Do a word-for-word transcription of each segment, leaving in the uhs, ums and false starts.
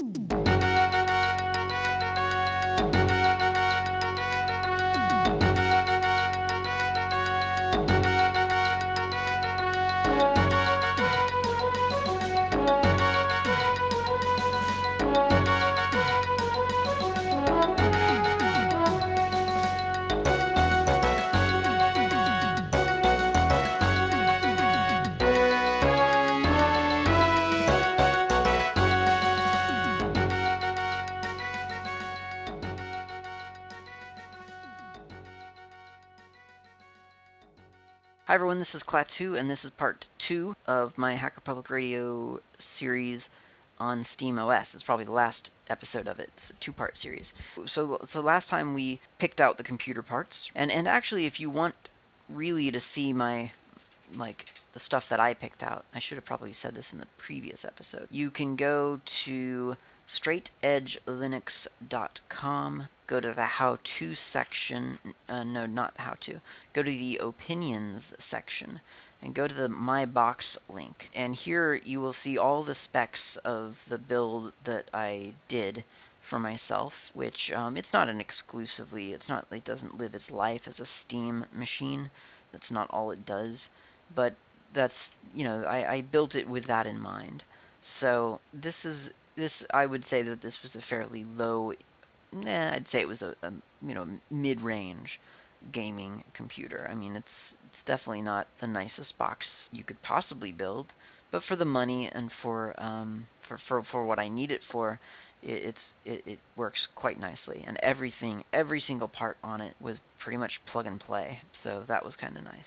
Hi everyone, this is Klaatu, and this is part two of my Hacker Public Radio series on SteamOS. It's probably the last episode of it. It's a two-part series. So, so last time we picked out the computer parts, and and actually, if you want really to see my like the stuff that I picked out, I should have probably said this in the previous episode. You can go to straight edge linux dot com, go to the how-to section, uh, no, not how-to, go to the opinions section, and go to the My Box link. And here you will see all the specs of the build that I did for myself, which um, it's not an exclusively, it's not, it doesn't live its life as a Steam machine. That's not all it does. But that's, you know, I, I built it with that in mind. So this is, this, I would say that this was a fairly low, nah, I'd say it was a, a you know, mid-range gaming computer. I mean, it's, it's definitely not the nicest box you could possibly build, but for the money and for, um, for, for, for what I need it for, it, it's, it, it works quite nicely. And everything, every single part on it was pretty much plug and play, so that was kind of nice.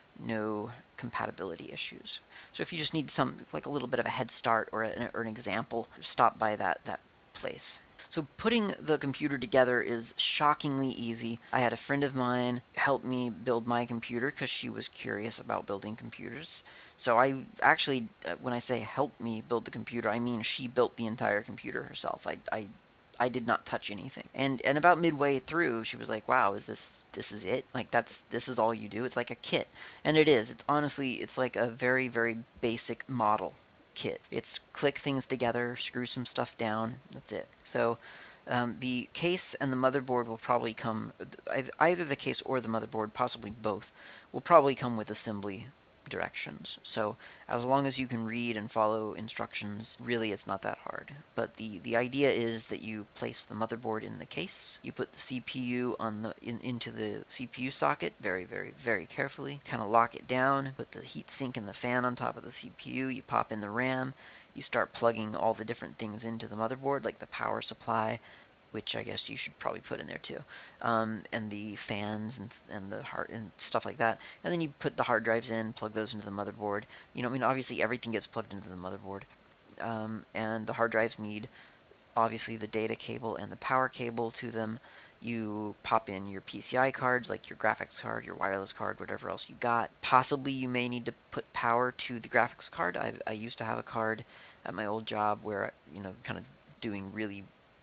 No compatibility issues. So if you just need some, like a little bit of a head start or an, or an example, stop by that, that place. So putting the computer together is shockingly easy. I had a friend of mine help me build my computer because she was curious about building computers. So I actually, uh, when I say help me build the computer, I mean she built the entire computer herself. I, I, I did not touch anything. And and about midway through, she was like, "Wow, is this this is it? Like that's this is all you do? It's like a kit." And it is. It's honestly, it's like a very very basic model kit. It's click things together, screw some stuff down. That's it. So um, the case and the motherboard will probably come, either the case or the motherboard, possibly both, will probably come with assembly directions. So as long as you can read and follow instructions, really it's not that hard. But the, the idea is that you place the motherboard in the case, you put the C P U on the in, into the C P U socket very, very, very carefully, kind of lock it down, put the heat sink and the fan on top of the C P U, you pop in the RAM, you start plugging all the different things into the motherboard, like the power supply, which I guess you should probably put in there too, um, and the fans and, and the hard and stuff like that. And then you put the hard drives in, plug those into the motherboard. You know, I mean, obviously everything gets plugged into the motherboard, um, and the hard drives need obviously the data cable and the power cable to them. You pop in your P C I cards, like your graphics card, your wireless card, whatever else you got. Possibly you may need to put power to the graphics card. I, I used to have a card at my old job where, you know, kind of doing really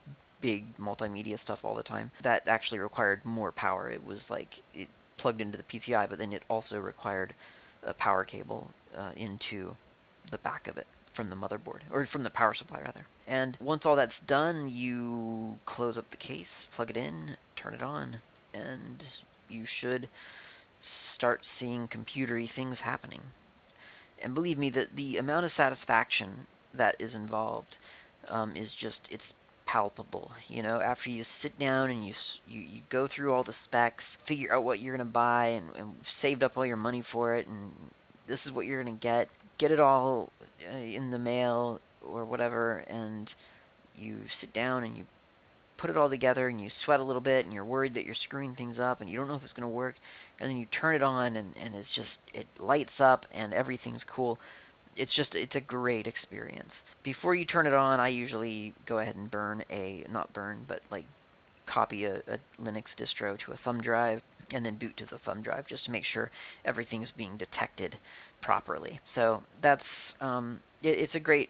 big multimedia stuff all the time. That actually required more power. It was like it plugged into the P C I, but then it also required a power cable uh, into the back of it from the motherboard, or from the power supply rather. And once all that's done, you close up the case, plug it in, turn it on, and you should start seeing computery things happening. And believe me, that the amount of satisfaction that is involved um, is just, it's palpable. You know, after you sit down and you, you, you go through all the specs, figure out what you're going to buy, and, and saved up all your money for it, and this is what you're going to get, get it all uh, in the mail or whatever, and you sit down and you put it all together and you sweat a little bit and you're worried that you're screwing things up and you don't know if it's going to work, and then you turn it on and, and it's just, it lights up and everything's cool. It's just, it's a great experience. Before you turn it on, I usually go ahead and burn a, not burn, but like copy a, a Linux distro to a thumb drive and then boot to the thumb drive just to make sure everything's being detected properly. So that's, um, it, it's a great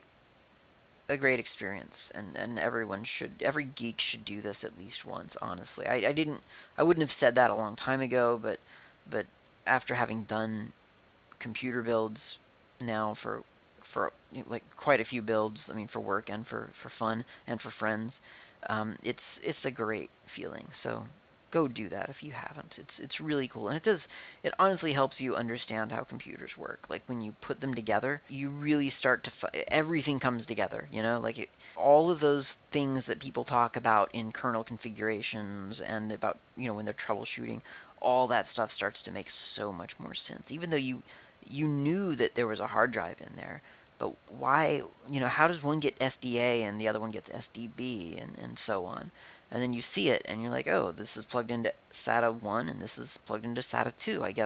a great experience, and, and everyone should, every geek should do this at least once, honestly. I, I didn't, I wouldn't have said that a long time ago, but, but after having done computer builds now for for you know, like quite a few builds. I mean, for work and for for fun and for friends. Um, it's it's a great feeling. So go do that if you haven't. It's it's really cool, and it does. It honestly helps you understand how computers work. Like when you put them together, you really start to fi- everything comes together. You know, like it, all of those things that people talk about in kernel configurations and about you know when they're troubleshooting, all that stuff starts to make so much more sense. Even though you you knew that there was a hard drive in there, but why, you know, how does one get S D A and the other one gets S D B and, and so on? And then you see it and you're like, oh, this is plugged into SATA one and this is plugged into SATA two. I guess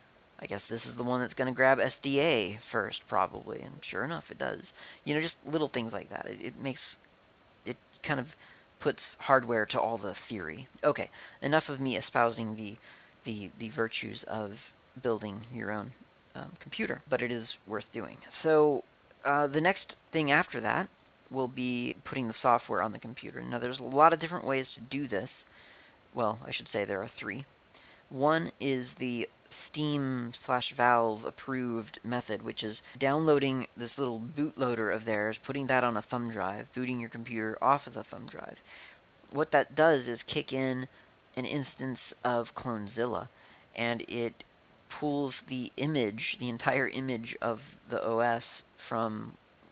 I guess this is the one that's going to grab S D A first probably. And sure enough, it does. You know, just little things like that. It, it makes it kind of puts hardware to all the theory. Okay, enough of me espousing the the the virtues of building your own um, computer, but it is worth doing. So uh, the next thing after that will be putting the software on the computer. Now there's a lot of different ways to do this. Well, I should say there are three. One is the Steam slash Valve approved method, which is downloading this little bootloader of theirs, putting that on a thumb drive, booting your computer off of the thumb drive. What that does is kick in an instance of Clonezilla, and it pulls the image, the entire image of the O S from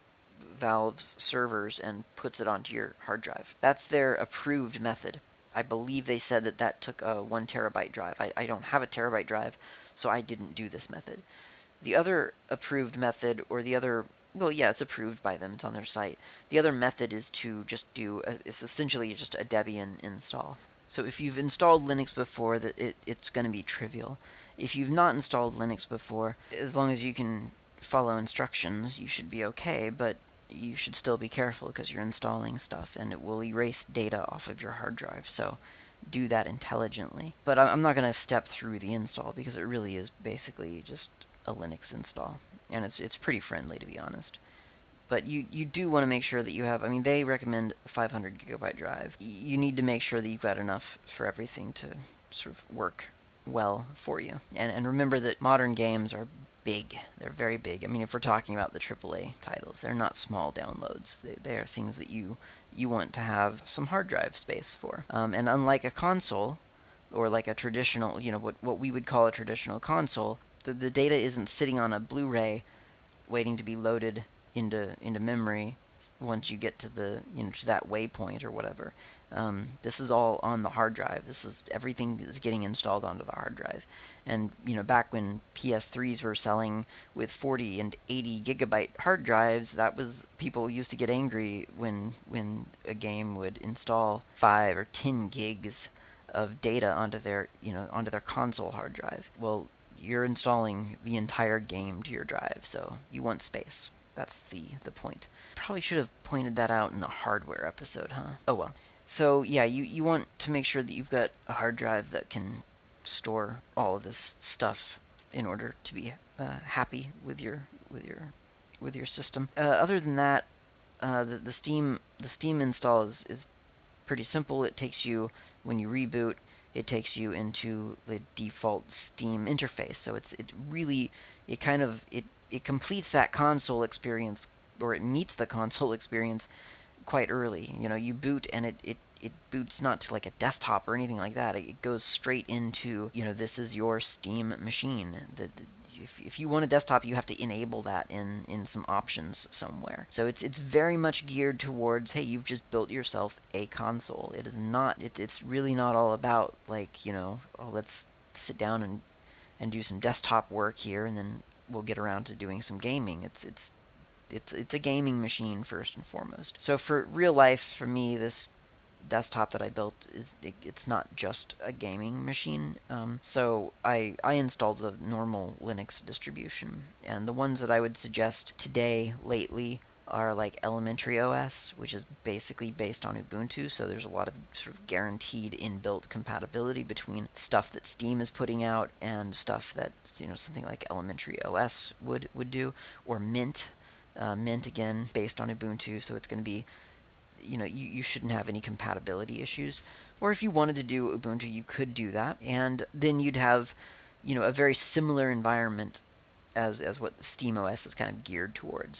Valve's servers and puts it onto your hard drive. That's their approved method. I believe they said that that took a one terabyte drive. I, I don't have a terabyte drive, so I didn't do this method. The other approved method, or the other, well, yeah, it's approved by them. It's on their site. The other method is to just do, a, it's essentially just a Debian install. So if you've installed Linux before, that it, it's going to be trivial. If you've not installed Linux before, as long as you can follow instructions, you should be okay, but you should still be careful because you're installing stuff and it will erase data off of your hard drive. So do that intelligently. But I'm not going to step through the install because it really is basically just a Linux install, and it's it's pretty friendly, to be honest. But you you do want to make sure that you have. I mean, they recommend a five hundred gigabyte drive. You need to make sure that you've got enough for everything to sort of work well for you. And and remember that modern games are big. They're very big. I mean, if we're talking about the triple A titles, they're not small downloads. They, they are things that you you want to have some hard drive space for. Um, and unlike a console, or like a traditional, you know, what what we would call a traditional console, the, the data isn't sitting on a Blu-ray waiting to be loaded into into memory once you get to the you know to that waypoint or whatever. Um, this is all on the hard drive. This is everything is getting installed onto the hard drive. And you know back when P S threes were selling with forty and eighty gigabyte hard drives, that was people used to get angry when when a game would install five or ten gigs of data onto their you know onto their console hard drive. Well, you're installing the entire game to your drive, so you want space. That's the the point. Probably should have pointed that out in the hardware episode, huh? Oh well. So yeah, you you want to make sure that you've got a hard drive that can store all of this stuff in order to be uh, happy with your with your with your system. Uh, other than that, uh, the, the Steam the Steam install is, is pretty simple. It takes you, when you reboot, it takes you into the default Steam interface. So it's it really it kind of it it completes that console experience, or it meets the console experience quite early. You know, you boot and it it it boots not to like a desktop or anything like that. It goes straight into, you know, this is your Steam machine. The, the, if, if you want a desktop, you have to enable that in, in some options somewhere. So it's it's very much geared towards, hey, you've just built yourself a console. It is not. It, it's really not all about like, you know, oh, let's sit down and and do some desktop work here, and then we'll get around to doing some gaming. It's it's it's it's a gaming machine first and foremost. So for real life, for me, this desktop that I built is it, it's not just a gaming machine. Um, so I I installed the normal Linux distribution, and the ones that I would suggest today lately are like Elementary O S, which is basically based on Ubuntu. So there's a lot of sort of guaranteed inbuilt compatibility between stuff that Steam is putting out and stuff that you know something like Elementary O S would would do, or Mint. Uh, Mint again based on Ubuntu, so it's going to be you know, you, you shouldn't have any compatibility issues. Or if you wanted to do Ubuntu, you could do that, and then you'd have, you know, a very similar environment as as what SteamOS is kind of geared towards.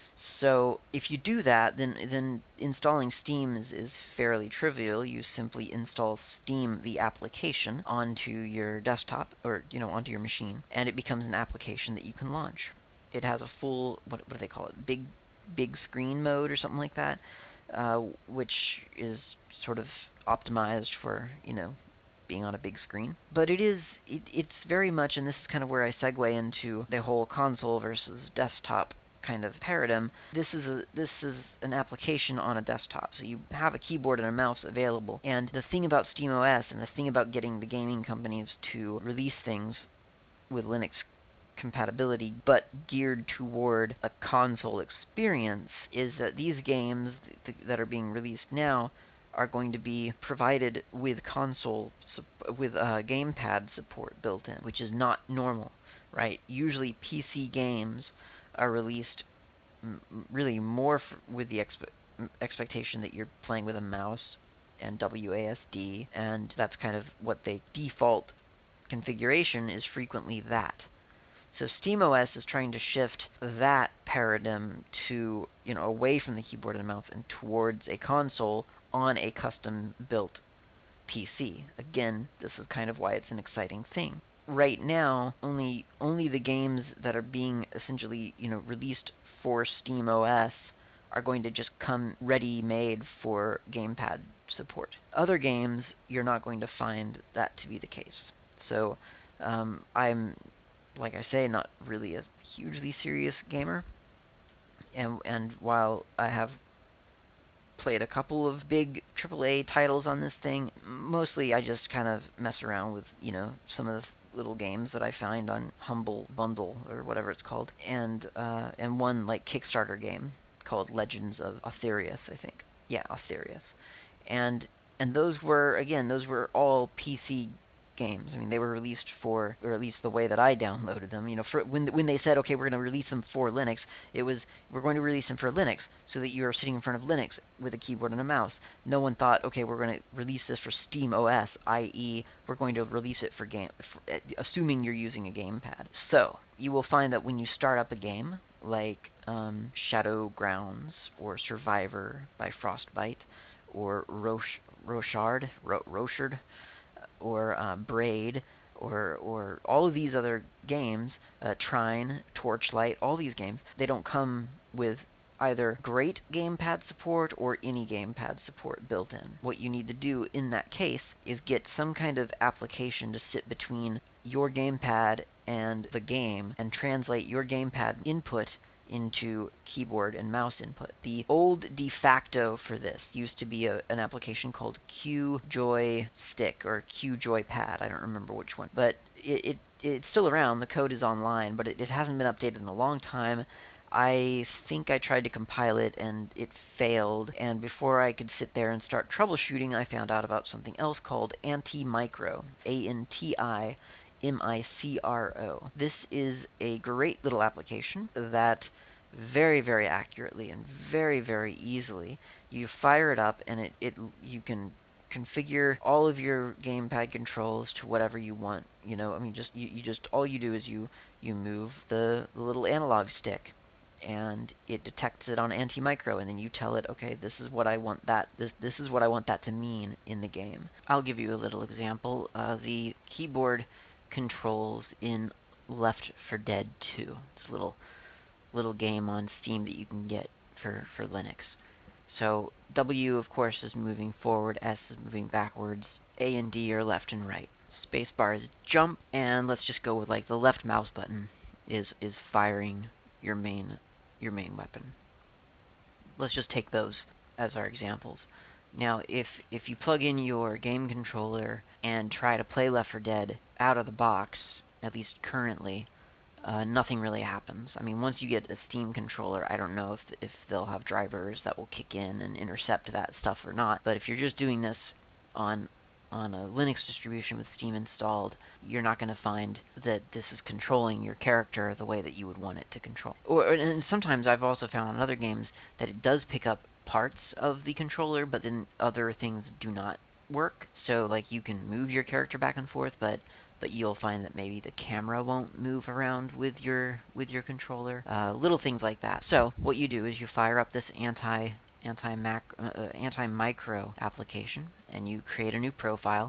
So if you do that, then then installing Steam is, is fairly trivial. You simply install Steam, the application, onto your desktop or you know onto your machine, and it becomes an application that you can launch. It has a full what, what do they call it? Big big screen mode or something like that, uh, which is sort of optimized for you know being on a big screen. But it is it, it's very much, and this is kind of where I segue into the whole console versus desktop kind of paradigm. This is a this is an application on a desktop, so you have a keyboard and a mouse available. And the thing about SteamOS and the thing about getting the gaming companies to release things with Linux compatibility, but geared toward a console experience, is that these games th- that are being released now are going to be provided with console with uh, gamepad support built in, which is not normal, right? Usually P C games are released m- really more f- with the expe- expectation that you're playing with a mouse and W A S D, and that's kind of what they default configuration is frequently that. So SteamOS is trying to shift that paradigm to, you know, away from the keyboard and mouse and towards a console on a custom-built P C. Again, this is kind of why it's an exciting thing. Right now, only only the games that are being essentially, you know, released for SteamOS are going to just come ready-made for gamepad support. Other games, you're not going to find that to be the case. So um, I'm like I say, not really a hugely serious gamer. And and while I have played a couple of big triple A titles on this thing, mostly I just kind of mess around with, you know, some of the little games that I find on Humble Bundle or whatever it's called, and uh, and one like Kickstarter game called Legends of Aetherius, I think. Yeah, Aetherius. And and those were again, those were all P C games. I mean, they were released for, or at least the way that I downloaded them. You know, for when when they said, okay, we're going to release them for Linux, it was we're going to release them for Linux, so that you are sitting in front of Linux with a keyboard and a mouse. No one thought, okay, we're going to release this for SteamOS, that is, we're going to release it for game, for, assuming you're using a gamepad. So you will find that when you start up a game like um, Shadowgrounds or Survivor by Frostbite, or Roche, Rochard, Ro, Rochard, or uh, Braid, or or all of these other games, uh, Trine, Torchlight, all these games, they don't come with either great gamepad support or any gamepad support built in. What you need to do in that case is get some kind of application to sit between your gamepad and the game and translate your gamepad input into keyboard and mouse input. The old de facto for this used to be a, an application called QJoy Stick or QJoy Pad. I don't remember which one, but it, it it's still around. The code is online, but it, it hasn't been updated in a long time. I think I tried to compile it and it failed, and before I could sit there and start troubleshooting, I found out about something else called Antimicro, A N T I M I C R O. This is a great little application that very, very accurately and very, very easily, you fire it up and it, it you can configure all of your gamepad controls to whatever you want. You know, I mean, just you, you just all you do is you you move the, the little analog stick, and it detects it on Antimicro, and then you tell it, okay, this is what I want that this this is what I want that to mean in the game. I'll give you a little example. Uh, the keyboard controls in Left four Dead two. It's a little little game on Steam that you can get for for Linux. So W, of course, is moving forward, S is moving backwards, A and D are left and right. Spacebar is jump, and let's just go with like the left mouse button is is firing your main your main weapon. Let's just take those as our examples. Now, if if you plug in your game controller and try to play Left four Dead out of the box, at least currently, uh, nothing really happens. I mean, once you get a Steam controller, I don't know if if they'll have drivers that will kick in and intercept that stuff or not. But if you're just doing this on on a Linux distribution with Steam installed, you're not going to find that this is controlling your character the way that you would want it to control. Or and sometimes I've also found on other games that it does pick up parts of the controller, but then other things do not work. So like you can move your character back and forth, but but you'll find that maybe the camera won't move around with your with your controller. Uh, little things like that. So what you do is you fire up this anti anti mac uh, anti micro application, and you create a new profile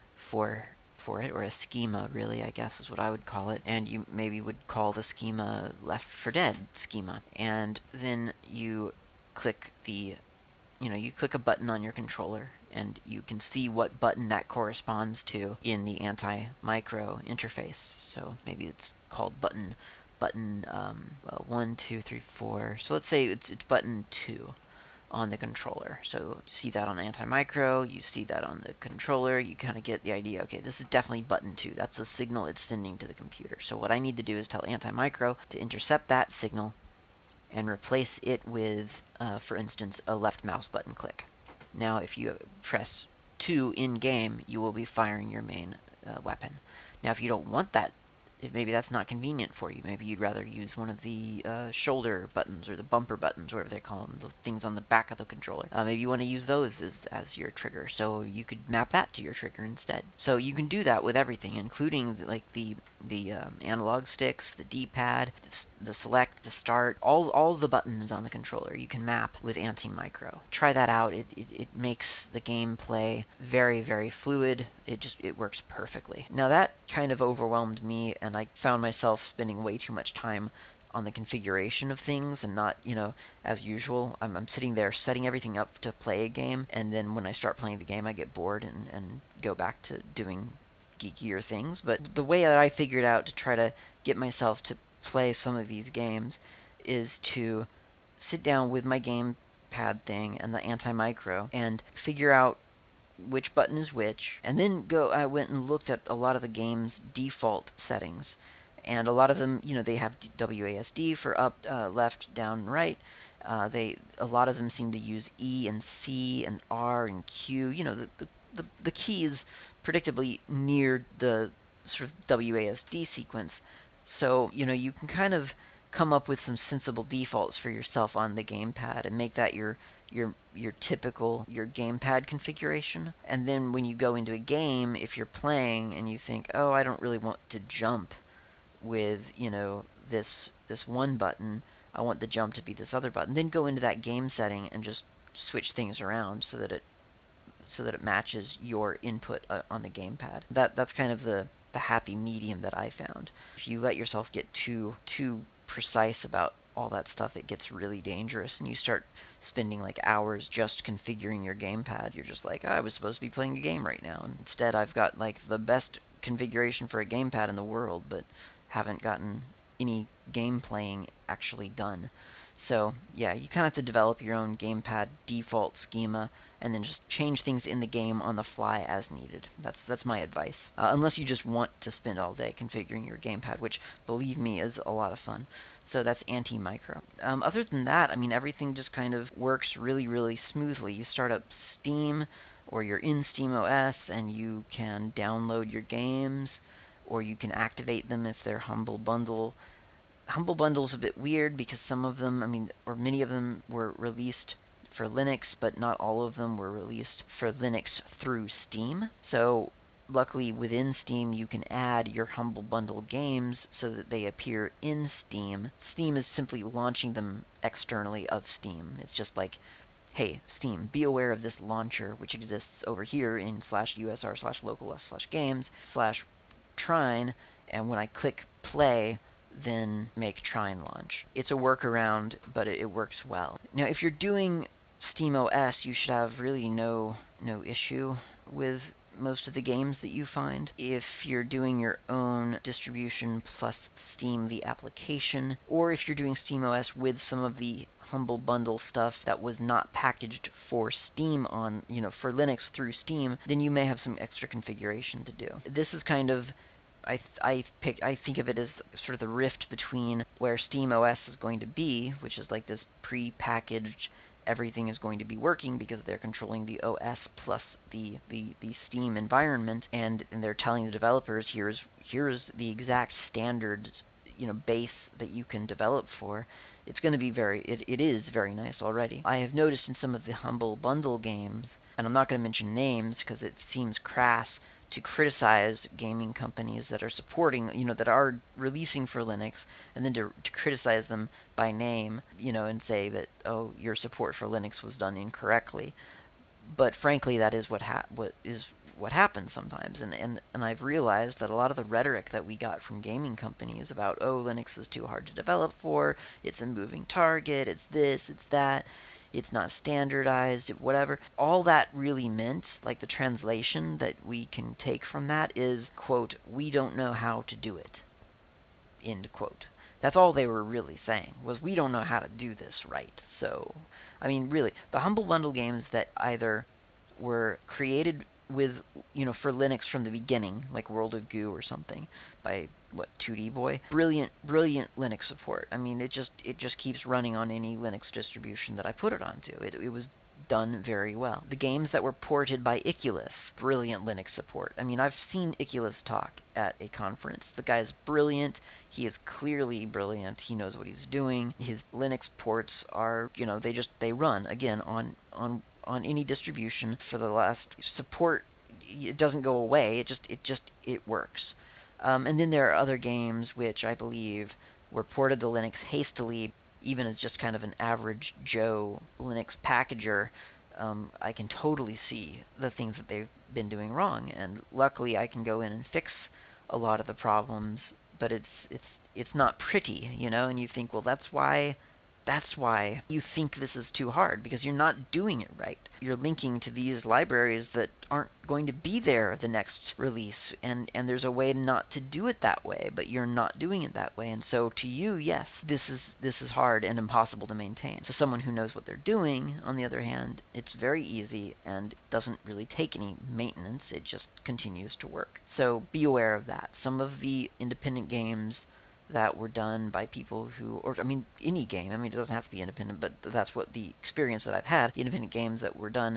for for it, or a schema, really, I guess is what I would call it. And you maybe would call the schema Left four Dead schema. And then you click the you know, you click a button on your controller, and you can see what button that corresponds to in the anti-micro interface. So maybe it's called button button um, well, one, two, three, four. So let's say it's, it's button two on the controller. So you see that on anti-micro, you see that on the controller, you kind of get the idea, okay, this is definitely button two. That's the signal it's sending to the computer. So what I need to do is tell anti-micro to intercept that signal and replace it with, uh, for instance, a left mouse button click. Now, if you press two in-game, you will be firing your main uh, weapon. Now, if you don't want that, if maybe that's not convenient for you, maybe you'd rather use one of the uh, shoulder buttons or the bumper buttons, whatever they call them, the things on the back of the controller. Uh, maybe you want to use those as, as your trigger, so you could map that to your trigger instead. So you can do that with everything, including like the the um, analog sticks, the D-pad, the select, the start, all all the buttons on the controller you can map with anti-micro. Try that out. It, it it makes the gameplay very, very fluid. It just it works perfectly. Now that kind of overwhelmed me, and I found myself spending way too much time on the configuration of things, and not, you know, as usual, I'm, I'm sitting there setting everything up to play a game, and then when I start playing the game, I get bored and, and go back to doing geekier things. But the way that I figured out to try to get myself to play some of these games is to sit down with my gamepad thing and the anti-micro and figure out which button is which, and then go I went and looked at a lot of the game's default settings. And a lot of them, you know, they have W A S D for up, uh, left, down, right. Uh, they a lot of them seem to use E and C and R and Q. You know, the the, the, the keys predictably near the sort of W A S D sequence. So, you know, you can kind of come up with some sensible defaults for yourself on the gamepad and make that your your your typical your gamepad configuration. And then when you go into a game, if you're playing and you think, oh, I don't really want to jump with, you know, this this one button, I want the jump to be this other button, then go into that game setting and just switch things around so that it so that it matches your input uh, on the gamepad. That that's kind of the the happy medium that I found. If you let yourself get too too precise about all that stuff, it gets really dangerous, and you start spending like hours just configuring your gamepad. You're just like, oh, I was supposed to be playing a game right now, and instead I've got like the best configuration for a gamepad in the world, but haven't gotten any game playing actually done. So yeah, you kind of have to develop your own gamepad default schema, and then just change things in the game on the fly as needed. That's that's my advice. Uh, unless you just want to spend all day configuring your gamepad, which, believe me, is a lot of fun. So that's anti-micro. Um, other than that, I mean, everything just kind of works really, really smoothly. You start up Steam, or you're in SteamOS, and you can download your games, or you can activate them if they're Humble Bundle. Humble Bundle's a bit weird because some of them, I mean, or many of them were released for Linux, but not all of them were released for Linux through Steam. So luckily within Steam you can add your Humble Bundle games so that they appear in Steam. Steam is simply launching them externally of Steam. It's just like, hey, Steam, be aware of this launcher which exists over here in slash usr slash localhost slash games slash trine, and when I click play, then make Trine launch. It's a workaround, but it, it works well. Now, if you're doing SteamOS, you should have really no no issue with most of the games that you find. If you're doing your own distribution plus Steam, the application, or if you're doing SteamOS with some of the Humble Bundle stuff that was not packaged for Steam on, you know, for Linux through Steam, then you may have some extra configuration to do. This is kind of I I pick I think of it as sort of the rift between where SteamOS is going to be, which is like this pre-packaged, everything is going to be working because they're controlling the O S plus the the, the Steam environment, and, and they're telling the developers, here's here's the exact standard, you know, base that you can develop for. It's going to be very it, it is very nice already. I have noticed in some of the Humble Bundle games, and I'm not going to mention names because it seems crass to criticize gaming companies that are supporting, you know, that are releasing for Linux, and then to, to criticize them by name, you know, and say that, oh, your support for Linux was done incorrectly. But frankly, that is what ha- what is what happens sometimes, and, and and I've realized that a lot of the rhetoric that we got from gaming companies about, oh, Linux is too hard to develop for, it's a moving target, it's this, it's that, it's not standardized, whatever. All that really meant, like the translation that we can take from that is, quote, we don't know how to do it, end quote. That's all they were really saying, was we don't know how to do this right. So, I mean, really, the Humble Bundle games that either were created with, you know, for Linux from the beginning, like World of Goo or something, by what, two D Boy, brilliant, brilliant Linux support. I mean, it just it just keeps running on any Linux distribution that I put it onto. It, it was done very well. The games that were ported by Iculus, brilliant Linux support. I mean, I've seen Iculus talk at a conference. The guy's brilliant. He is clearly brilliant. He knows what he's doing. His Linux ports are, you know, they just they run again on on on any distribution for the last support. It doesn't go away. It just it just it works. Um, and then there are other games which I believe were ported to Linux hastily, even as just kind of an average Joe Linux packager. Um, I can totally see the things that they've been doing wrong, and luckily I can go in and fix a lot of the problems. But it's it's it's not pretty, you know. And you think, well, that's why that's why you think this is too hard, because you're not doing it right. You're linking to these libraries that aren't going to be there the next release, and, and there's a way not to do it that way, but you're not doing it that way. And so to you, yes, this is this is hard and impossible to maintain. To someone who knows what they're doing, on the other hand, it's very easy and doesn't really take any maintenance. It just continues to work. So be aware of that. Some of the independent games that were done by people who, or I mean, any game. I mean, it doesn't have to be independent, but that's what the experience that I've had. The independent games that were done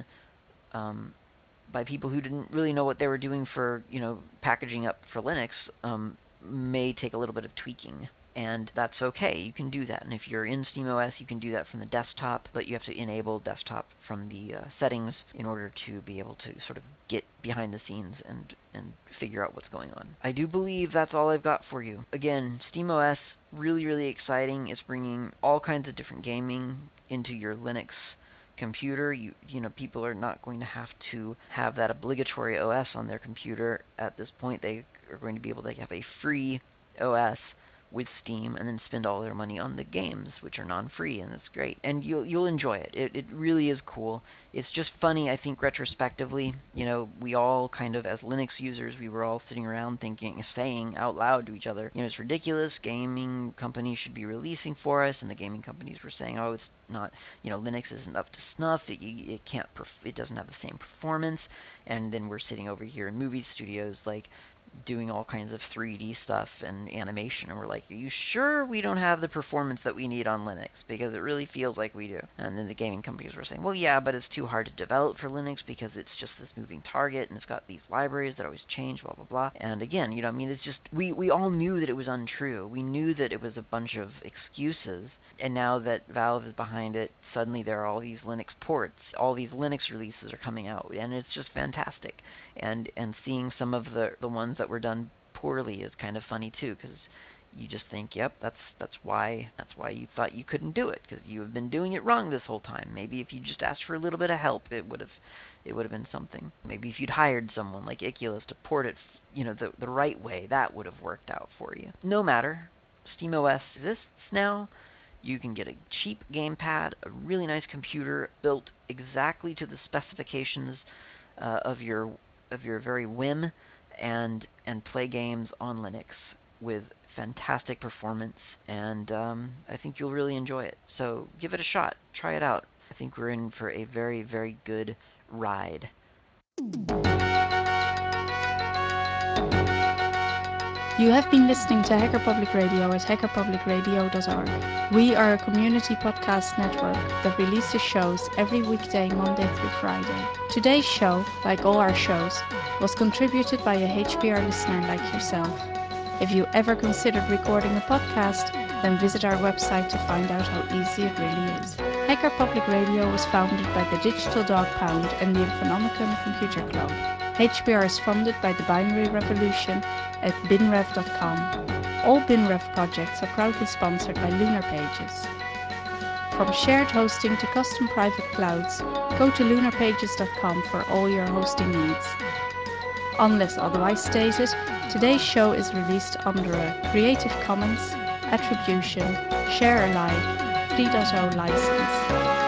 um, by people who didn't really know what they were doing for, you know, packaging up for Linux um, may take a little bit of tweaking. And that's okay. You can do that. And if you're in SteamOS, you can do that from the desktop, but you have to enable desktop from the uh, settings in order to be able to sort of get behind the scenes and, and figure out what's going on. I do believe that's all I've got for you. Again, SteamOS, really, really exciting. It's bringing all kinds of different gaming into your Linux computer. You you know, people are not going to have to have that obligatory O S on their computer at this point. They are going to be able to have a free O S with Steam and then spend all their money on the games, which are non-free, and it's great. And you'll you'll enjoy it. It it really is cool. It's just funny, I think, retrospectively. You know, we all kind of, as Linux users, we were all sitting around thinking, saying out loud to each other, you know, it's ridiculous. Gaming companies should be releasing for us, and the gaming companies were saying, oh, it's not, you know, Linux isn't up to snuff. It it can't, perf- it doesn't have the same performance. And then we're sitting over here in movie studios, like, doing all kinds of three D stuff and animation, and we're like, are you sure we don't have the performance that we need on Linux? Because it really feels like we do. And then the gaming companies were saying, well, yeah, but it's too hard to develop for Linux because it's just this moving target, and it's got these libraries that always change, blah, blah, blah. And again, you know, I mean, it's just, we, we all knew that it was untrue. We knew that it was a bunch of excuses. And now that Valve is behind it, suddenly there are all these Linux ports, all these Linux releases are coming out, and it's just fantastic. And and seeing some of the the ones that were done poorly is kind of funny too, because you just think, yep, that's that's why that's why you thought you couldn't do it, because you have been doing it wrong this whole time. Maybe if you just asked for a little bit of help, it would have it would have been something. Maybe if you'd hired someone like Iculus to port it, you know, the the right way, that would have worked out for you. No matter, SteamOS exists now. You can get a cheap gamepad, a really nice computer built exactly to the specifications uh, of your of your very whim, and and play games on Linux with fantastic performance. And um, I think you'll really enjoy it. So give it a shot. Try it out. I think we're in for a very, very good ride. You have been listening to Hacker Public Radio at hacker public radio dot org. We are a community podcast network that releases shows every weekday, Monday through Friday. Today's show, like all our shows, was contributed by a H P R listener like yourself. If you ever considered recording a podcast, then visit our website to find out how easy it really is. Hacker Public Radio was founded by the Digital Dog Pound and the Infonomicon Computer Club. H B R is funded by the Binary Revolution at binrev dot com. All BinRev projects are proudly sponsored by Lunar Pages. From shared hosting to custom private clouds, go to lunar pages dot com for all your hosting needs. Unless otherwise stated, today's show is released under a Creative Commons Attribution Share Alike three point oh license.